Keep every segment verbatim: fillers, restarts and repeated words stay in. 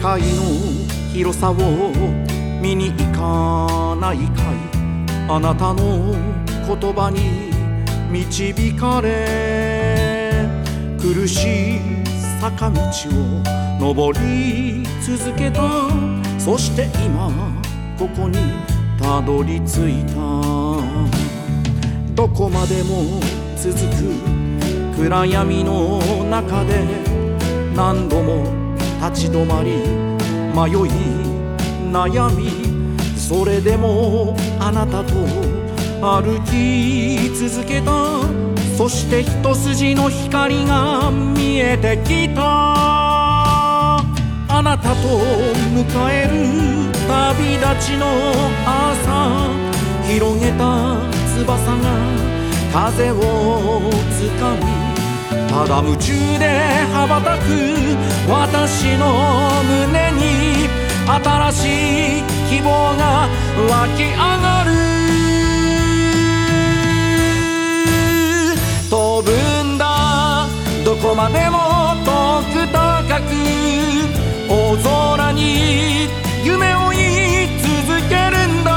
界の広さを見に行かないかい。あなたの言葉に導かれ、苦しい坂道を登り続けた。そして今ここにたどり着いた。どこまでも続く暗闇の中で何度も立ち止まり迷い悩み、それでもあなたと歩き続けた。そして一筋の光が見えてきた。あなたと迎える旅立ちの朝、広げた翼が風をつかみ、ただ夢中で羽ばたく私の胸に新しい希望が湧き上がる。飛ぶんだどこまでも遠く高く、大空に夢を追い続けるんだ。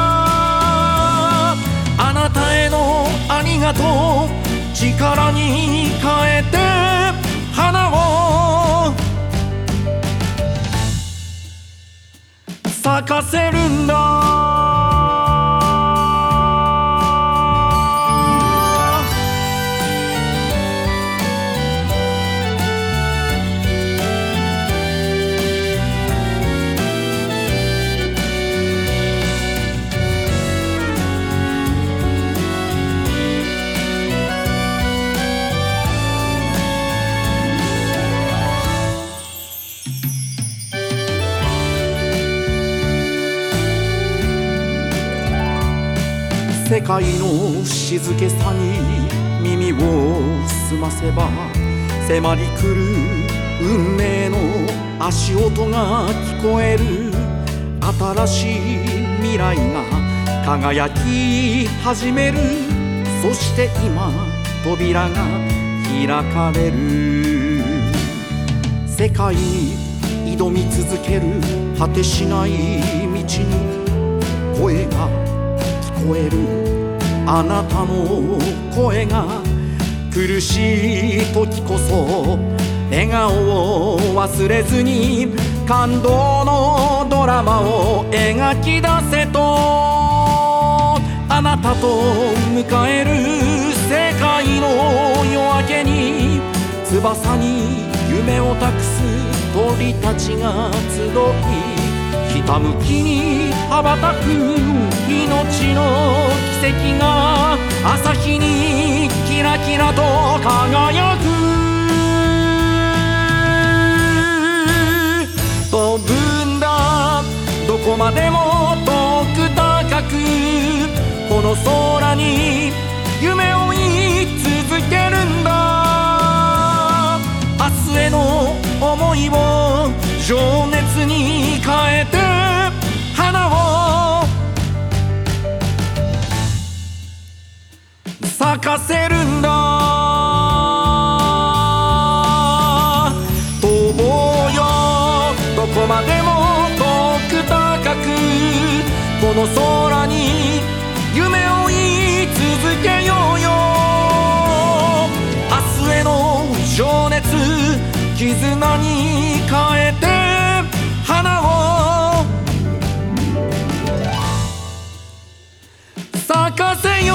あなたへのありがとう力に変えて花を咲かせるんだ。世界の静けさに耳を澄ませば、迫り来る運命の足音が聞こえる。新しい未来が輝き始める。そして今扉が開かれる。世界に挑み続ける果てしない道に声が聞こえる。あなたの声が苦しい時こそ笑顔を忘れずに感動のドラマを描き出せと。あなたと迎える世界の夜明けに翼に夢を託す鳥たちが集い、ひたむきに羽ばたく命の奇跡が朝日にキラキラと輝く。飛ぶんだどこまでも遠く高く、この空に夢を追い続けるんだ。明日への思いを情熱に変えて花を咲かせるんだ。飛ぼうよどこまでも遠く高く、この空に夢を追い続けようよ。明日への情熱絆に変えて花を咲かせよう。